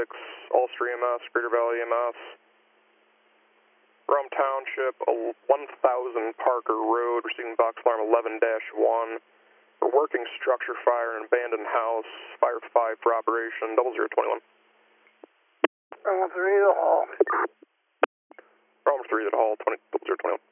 Ulster EMS, Greater Valley EMS. Rome Township, 1000 Parker Road, receiving box alarm 11-1. For working structure fire in an abandoned house, fire 5 for operation, 0021. Rome 3 to the hall. Rome 3 to the hall, 021.